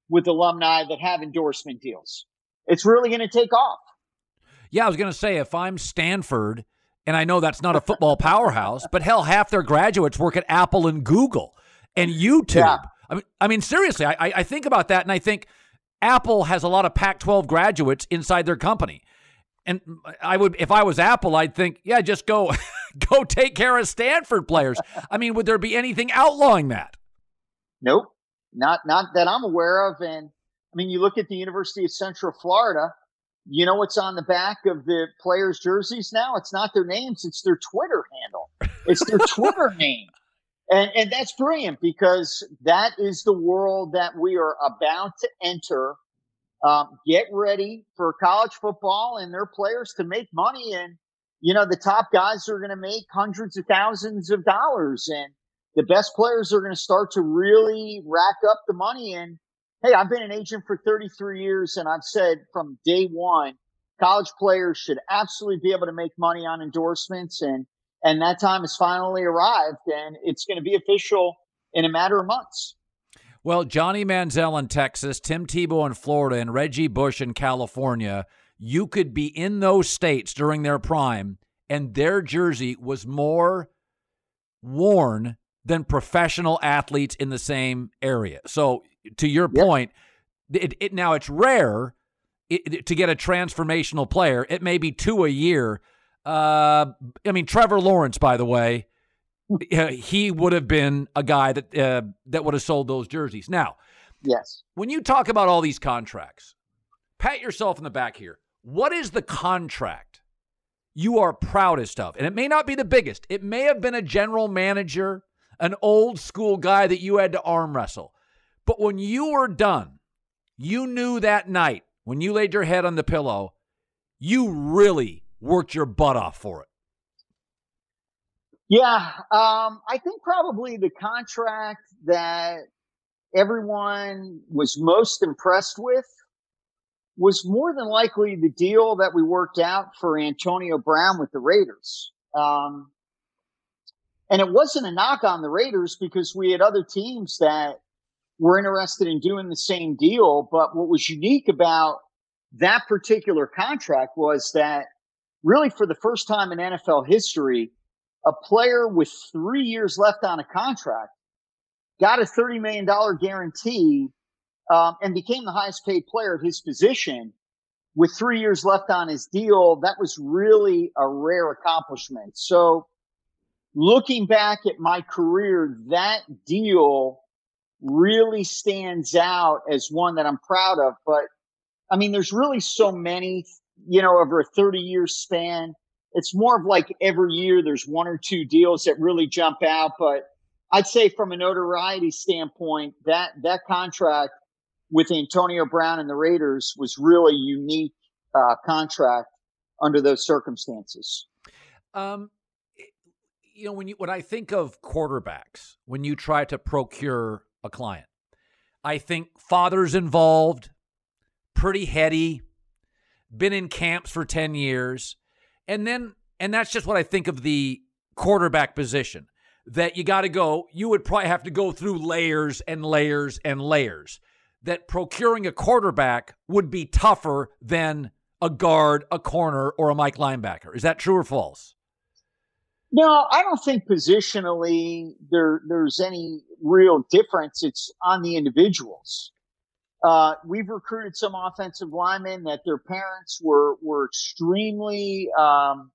with alumni that have endorsement deals. It's really going to take off. Yeah, I was going to say, if I'm Stanford, and I know that's not a football powerhouse, but hell, half their graduates work at Apple and Google and YouTube. Yeah. I mean, seriously, I think about that, and I think Apple has a lot of Pac-12 graduates inside their company. And if I was Apple, I'd think, yeah, just go take care of Stanford players. I mean, would there be anything outlawing that? Nope, not that I'm aware of. And I mean, you look at the University of Central Florida. You know what's on the back of the players' jerseys now? It's not their names; it's their Twitter handle. It's their Twitter name, and that's brilliant because that is the world that we are about to enter. Get ready for college football and their players to make money. And, you know, the top guys are going to make hundreds of thousands of dollars. And the best players are going to start to really rack up the money. And, hey, I've been an agent for 33 years, and I've said from day one, college players should absolutely be able to make money on endorsements. And that time has finally arrived, and it's going to be official in a matter of months. Well, Johnny Manziel in Texas, Tim Tebow in Florida, and Reggie Bush in California, you could be in those states during their prime, and their jersey was more worn than professional athletes in the same area. So, to your point, now it's rare to get a transformational player. It may be 2 a year. I mean, Trevor Lawrence, by the way, he would have been a guy that would have sold those jerseys. Now, yes, when you talk about all these contracts, pat yourself in the back here. What is the contract you are proudest of? And it may not be the biggest. It may have been a general manager, an old school guy that you had to arm wrestle. But when you were done, you knew that night when you laid your head on the pillow, you really worked your butt off for it. Yeah, I think probably the contract that everyone was most impressed with was more than likely the deal that we worked out for Antonio Brown with the Raiders. And it wasn't a knock on the Raiders because we had other teams that were interested in doing the same deal. But what was unique about that particular contract was that really for the first time in NFL history, a player with 3 years left on a contract got a $30 million guarantee and became the highest paid player at his position with 3 years left on his deal. That was really a rare accomplishment. So looking back at my career, that deal really stands out as one that I'm proud of. But I mean, there's really so many, you know, over a 30-year span. It's more of like every year there's 1 or 2 deals that really jump out. But I'd say from a notoriety standpoint, that contract with Antonio Brown and the Raiders was really a unique contract under those circumstances. You know, when I think of quarterbacks, when you try to procure a client, I think father's involved, pretty heady, been in camps for 10 years. And that's just what I think of the quarterback position, that you got to go, you would probably have to go through layers and layers and layers, that procuring a quarterback would be tougher than a guard, a corner, or a Mike linebacker. Is that true or false? No, I don't think positionally there's any real difference. It's on the individuals. We've recruited some offensive linemen that their parents were extremely on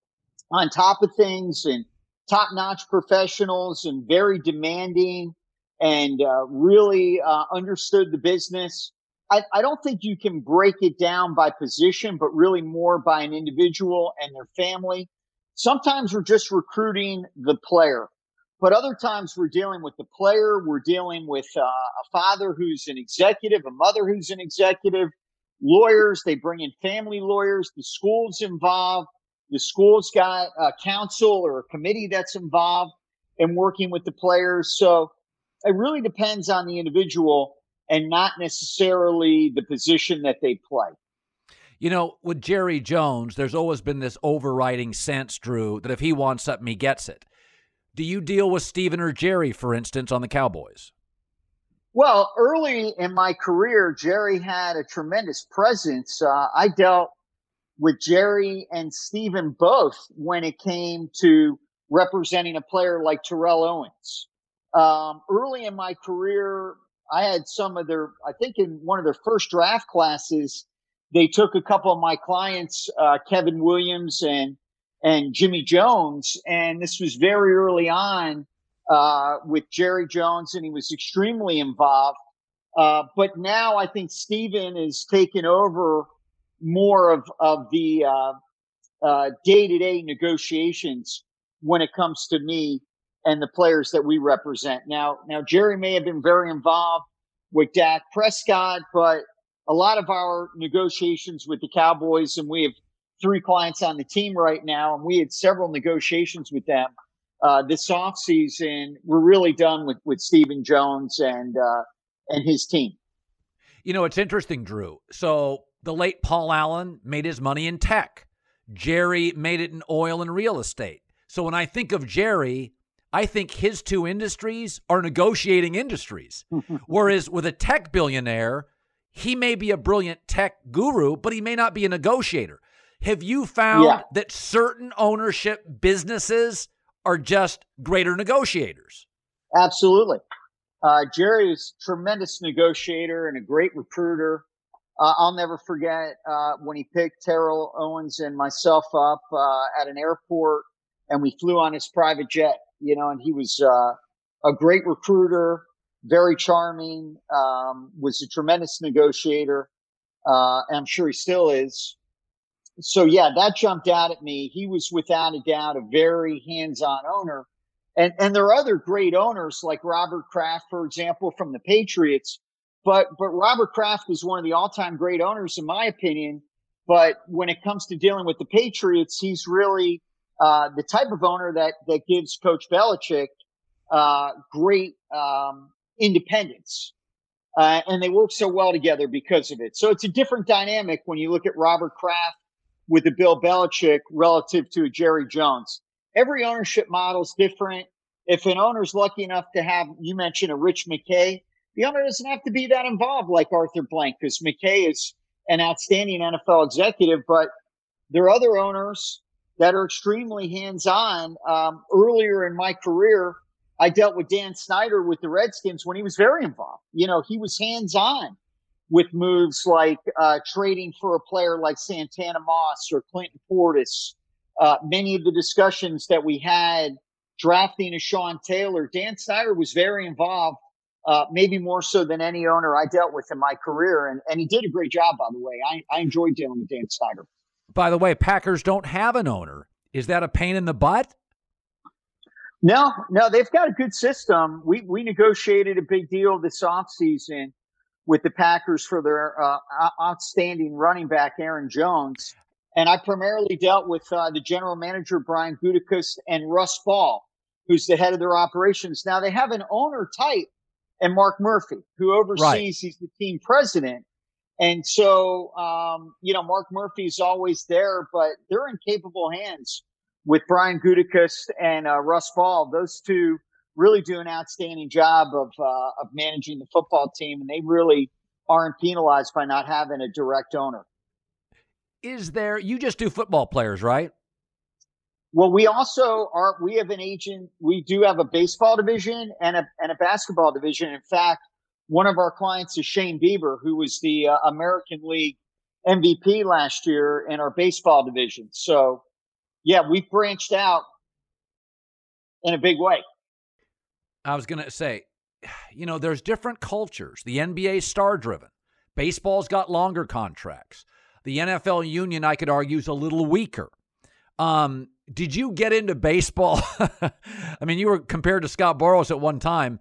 top of things and top-notch professionals and very demanding and really understood the business. I don't think you can break it down by position, but really more by an individual and their family. Sometimes we're just recruiting the player. But other times we're dealing with the player, we're dealing with a father who's an executive, a mother who's an executive, lawyers, they bring in family lawyers, the school's involved, the school's got a council or a committee that's involved in working with the players. So it really depends on the individual and not necessarily the position that they play. You know, with Jerry Jones, there's always been this overriding sense, Drew, that if he wants something, he gets it. Do you deal with Steven or Jerry, for instance, on the Cowboys? Well, early in my career, Jerry had a tremendous presence. I dealt with Jerry and Steven both when it came to representing a player like Terrell Owens. Early in my career, I had I think in one of their first draft classes, they took a couple of my clients, Kevin Williams and Jimmy Jones. And this was very early on, with Jerry Jones, and he was extremely involved. But now I think Steven is taking over more of the day-to-day negotiations when it comes to me and the players that we represent. Now Jerry may have been very involved with Dak Prescott, but a lot of our negotiations with the Cowboys, and we have 3 clients on the team right now, and we had several negotiations with them this offseason. We're really done with Steven Jones and his team. You know, it's interesting, Drew. So the late Paul Allen made his money in tech. Jerry made it in oil and real estate. So when I think of Jerry, I think his 2 industries are negotiating industries. Whereas with a tech billionaire, he may be a brilliant tech guru, but he may not be a negotiator. Have you found that certain ownership businesses are just greater negotiators? Absolutely. Jerry is a tremendous negotiator and a great recruiter. I'll never forget when he picked Terrell Owens and myself up at an airport, and we flew on his private jet, and he was a great recruiter, very charming, was a tremendous negotiator, and I'm sure he still is. So, that jumped out at me. He was without a doubt a very hands-on owner. And there are other great owners like Robert Kraft, for example, from the Patriots. But Robert Kraft is one of the all-time great owners, in my opinion. But when it comes to dealing with the Patriots, he's really the type of owner that gives Coach Belichick great independence. And they work so well together because of it. So it's a different dynamic when you look at Robert Kraft with a Bill Belichick relative to a Jerry Jones. Every ownership model is different. If an owner's lucky enough to have, you mentioned a Rich McKay, the owner doesn't have to be that involved like Arthur Blank, because McKay is an outstanding NFL executive. But there are other owners that are extremely hands-on. Earlier in my career, I dealt with Dan Snyder with the Redskins when he was very involved. He was hands-on with moves like trading for a player like Santana Moss or Clinton Portis. Many of the discussions that we had drafting a Sean Taylor, Dan Snyder was very involved, maybe more so than any owner I dealt with in my career. And he did a great job, by the way. I enjoyed dealing with Dan Snyder. By the way, Packers don't have an owner. Is that a pain in the butt? No, they've got a good system. We negotiated a big deal this offseason with the Packers for their outstanding running back, Aaron Jones. And I primarily dealt with the general manager, Brian Gutekunst, and Russ Ball, who's the head of their operations. Now, they have an owner type, and Mark Murphy, who oversees, right. He's the team president. And so, Mark Murphy's always there, but they're in capable hands with Brian Gutekunst and Russ Ball. Those two really do an outstanding job of managing the football team, and they really aren't penalized by not having a direct owner. You just do football players, right? Well, we have an agent. We do have a baseball division and a basketball division. In fact, one of our clients is Shane Bieber, who was the American League MVP last year in our baseball division. So, we've branched out in a big way. I was going to say, there's different cultures. The NBA is star-driven. Baseball's got longer contracts. The NFL union, I could argue, is a little weaker. Did you get into baseball? I mean, you were compared to Scott Boras at one time.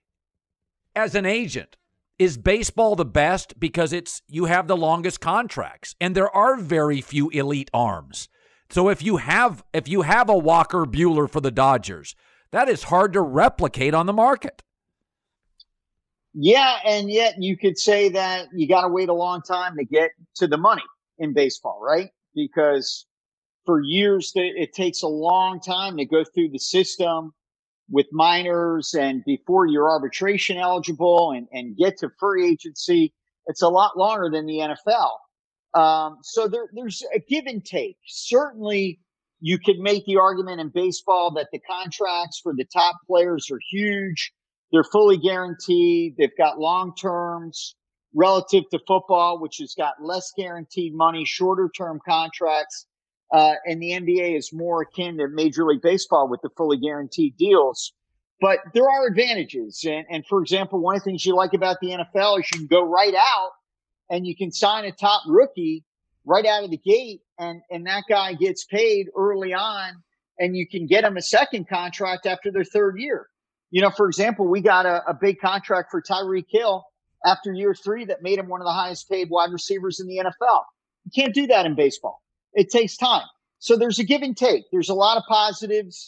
As an agent, is baseball the best because you have the longest contracts, and there are very few elite arms. So if you have a Walker Buehler for the Dodgers, that is hard to replicate on the market. Yeah, and yet you could say that you got to wait a long time to get to the money in baseball, right? Because for years, it takes a long time to go through the system. with minors and before you're arbitration eligible and get to free agency, it's a lot longer than the NFL. So there's a give and take. Certainly, you could make the argument in baseball that the contracts for the top players are huge. They're fully guaranteed. They've got long terms relative to football, which has got less guaranteed money, shorter term contracts. And the NBA is more akin to Major League Baseball with the fully guaranteed deals. But there are advantages. And for example, one of the things you like about the NFL is you can go right out and you can sign a top rookie right out of the gate, and that guy gets paid early on, and you can get him a second contract after their third year. You know, for example, we got a big contract for Tyreek Hill after year 3 that made him one of the highest paid wide receivers in the NFL. You can't do that in baseball. It takes time. So there's a give and take. There's a lot of positives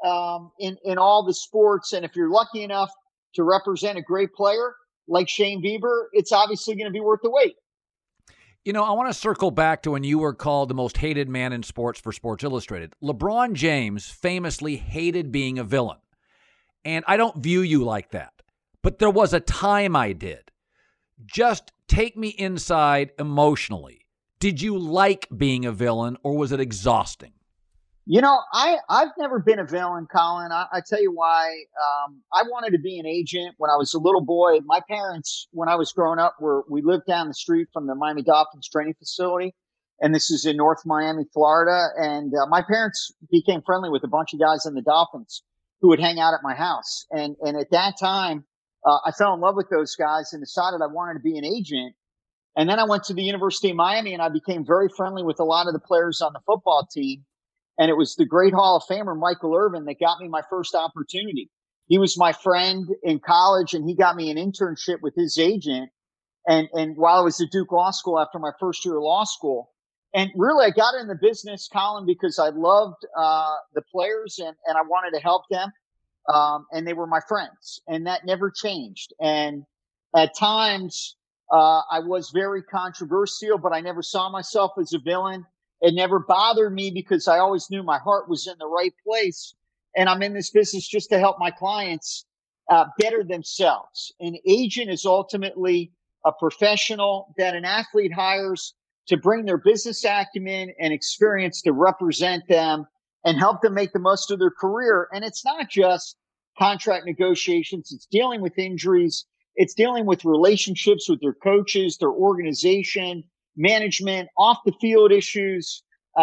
in all the sports. And if you're lucky enough to represent a great player like Shane Bieber, it's obviously going to be worth the wait. You know, I want to circle back to when you were called the most hated man in sports for Sports Illustrated. LeBron James famously hated being a villain. And I don't view you like that. But there was a time I did. Just take me inside emotionally. Did you like being a villain, or was it exhausting? You know, I've never been a villain, Colin. I tell you why. I wanted to be an agent when I was a little boy. My parents, when I was growing up, we lived down the street from the Miami Dolphins training facility. And this is in North Miami, Florida. And my parents became friendly with a bunch of guys in the Dolphins who would hang out at my house. And at that time, I fell in love with those guys and decided I wanted to be an agent. And then I went to the University of Miami, and I became very friendly with a lot of the players on the football team. And it was the great Hall of Famer, Michael Irvin, that got me my first opportunity. He was my friend in college, and he got me an internship with his agent. And while I was at Duke Law School after my first year of law school. And really, I got in the business, Colin, because I loved the players and I wanted to help them. And they were my friends. And that never changed. And at times, I was very controversial, but I never saw myself as a villain. It never bothered me because I always knew my heart was in the right place. And I'm in this business just to help my clients better themselves. An agent is ultimately a professional that an athlete hires to bring their business acumen and experience to represent them and help them make the most of their career. And it's not just contract negotiations. It's dealing with injuries. It's dealing with relationships with their coaches, their organization, management, off the field issues,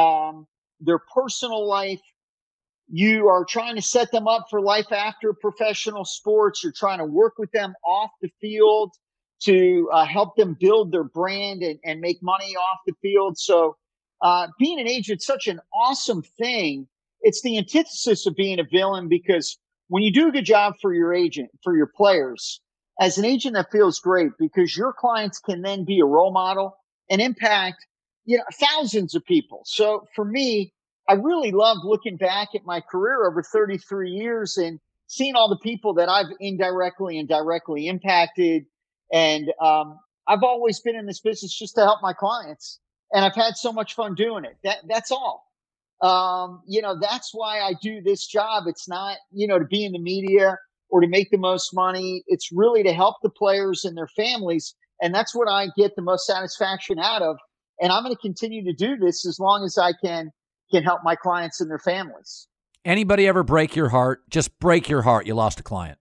their personal life. You are trying to set them up for life after professional sports. You're trying to work with them off the field to help them build their brand and make money off the field. So being an agent is such an awesome thing. It's the antithesis of being a villain, because when you do a good job for your agent, for your players, as an agent, that feels great because your clients can then be a role model and impact, thousands of people. So for me, I really love looking back at my career over 33 years and seeing all the people that I've indirectly and directly impacted. And I've always been in this business just to help my clients. And I've had so much fun doing it. That's all. That's why I do this job. It's not, to be in the media or to make the most money. It's really to help the players and their families. And that's what I get the most satisfaction out of. And I'm going to continue to do this as long as I can help my clients and their families. Anybody ever break your heart? Just break your heart. You lost a client.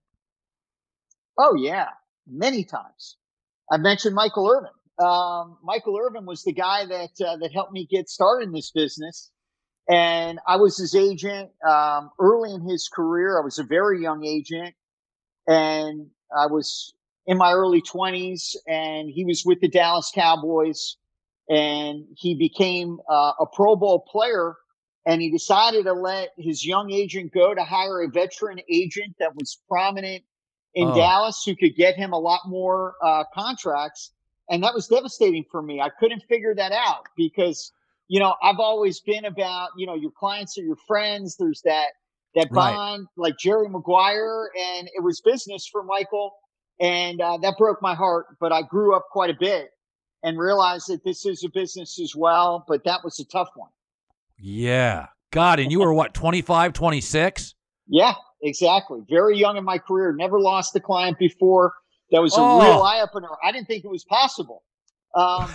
Oh, yeah. Many times. I mentioned Michael Irvin. Michael Irvin was the guy that helped me get started in this business. And I was his agent early in his career. I was a very young agent. And I was in my early 20s, and he was with the Dallas Cowboys. And he became a Pro Bowl player. And he decided to let his young agent go to hire a veteran agent that was prominent in Dallas who could get him a lot more contracts. And that was devastating for me. I couldn't figure that out because, I've always been about, your clients are your friends. There's that bond, like Jerry Maguire, and it was business for Michael. And that broke my heart. But I grew up quite a bit and realized that this is a business as well. But that was a tough one. Yeah. God, and you were what, 25, 26? Yeah. Exactly. Very young in my career. Never lost a client before. That was a real eye-opener. I didn't think it was possible. But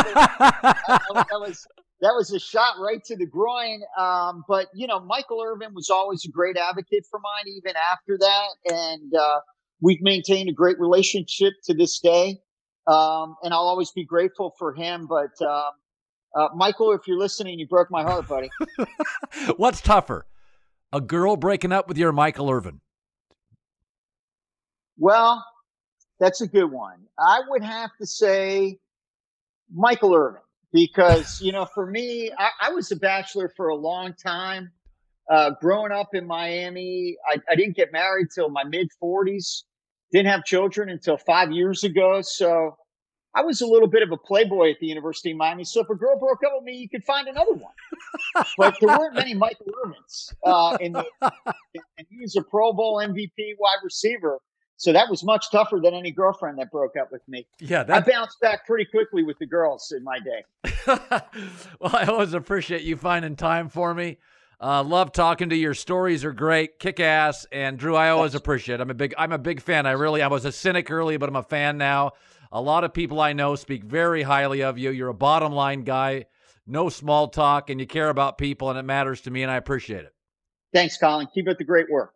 that was a shot right to the groin. But, Michael Irvin was always a great advocate for mine, even after that. And we've maintained a great relationship to this day. And I'll always be grateful for him. But, Michael, if you're listening, you broke my heart, buddy. What's tougher, a girl breaking up with you or Michael Irvin? Well, that's a good one. I would have to say Michael Irvin because, for me, I was a bachelor for a long time. Growing up in Miami, I didn't get married till my mid-40s. Didn't have children until 5 years ago. So I was a little bit of a playboy at the University of Miami. So if a girl broke up with me, you could find another one. But there weren't many Michael Irvins. And he was a Pro Bowl MVP wide receiver. So that was much tougher than any girlfriend that broke up with me. Yeah, I bounced back pretty quickly with the girls in my day. Well, I always appreciate you finding time for me. Love talking to you. Your stories are great, kick ass. And Drew, I always appreciate it. I'm a big fan. I was a cynic early, but I'm a fan now. A lot of people I know speak very highly of you. You're a bottom line guy, no small talk, and you care about people, and it matters to me, and I appreciate it. Thanks, Colin. Keep up the great work.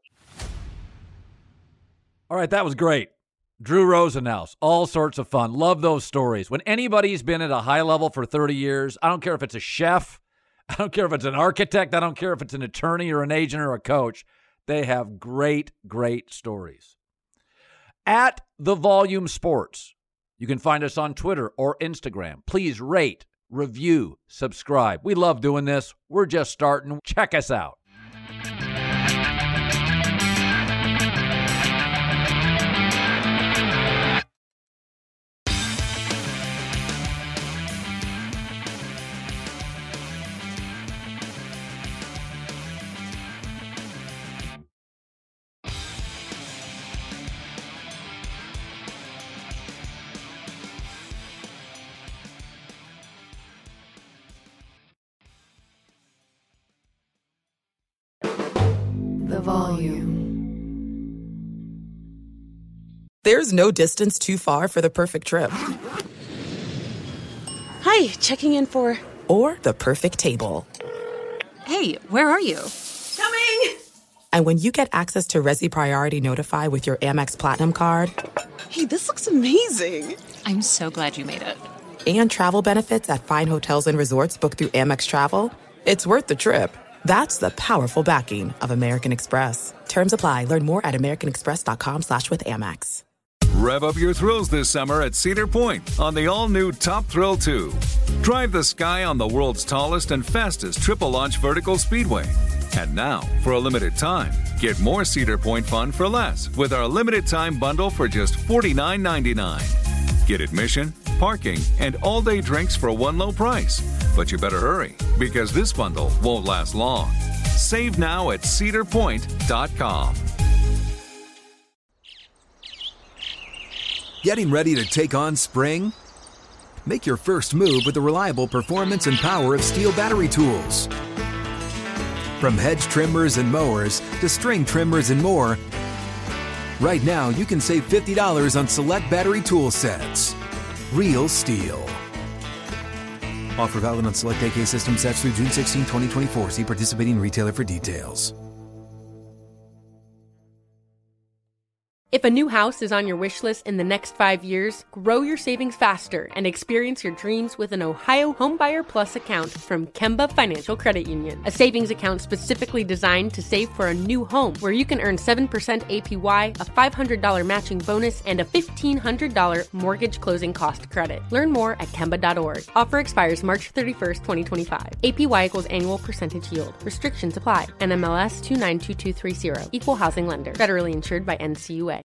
All right, that was great. Drew Rosenhaus, all sorts of fun. Love those stories. When anybody's been at a high level for 30 years, I don't care if it's a chef, I don't care if it's an architect, I don't care if it's an attorney or an agent or a coach, they have great, great stories. At The Volume Sports, you can find us on Twitter or Instagram. Please rate, review, subscribe. We love doing this. We're just starting. Check us out. The Volume. There's no distance too far for the perfect trip. Hi, checking in for... Or the perfect table. Hey, where are you? Coming! And when you get access to Resi Priority Notify with your Amex Platinum card... Hey, this looks amazing. I'm so glad you made it. And travel benefits at fine hotels and resorts booked through Amex Travel, it's worth the trip. That's the powerful backing of American Express. Terms apply. Learn more at americanexpress.com/withAmex. Rev up your thrills this summer at Cedar Point on the all-new Top Thrill 2. Drive the sky on the world's tallest and fastest triple-launch vertical speedway. And now, for a limited time, get more Cedar Point fun for less with our limited-time bundle for just $49.99. Get admission, parking, and all-day drinks for one low price. But you better hurry, because this bundle won't last long. Save now at cedarpoint.com. Getting ready to take on spring? Make your first move with the reliable performance and power of Steel battery tools. From hedge trimmers and mowers to string trimmers and more, right now you can save $50 on select battery tool sets. Real Steel. Offer valid on select AK system sets through June 16, 2024. See participating retailer for details. If a new house is on your wish list in the next 5 years, grow your savings faster and experience your dreams with an Ohio Homebuyer Plus account from Kemba Financial Credit Union. A savings account specifically designed to save for a new home where you can earn 7% APY, a $500 matching bonus, and a $1,500 mortgage closing cost credit. Learn more at Kemba.org. Offer expires March 31st, 2025. APY equals annual percentage yield. Restrictions apply. NMLS 292230. Equal housing lender. Federally insured by NCUA.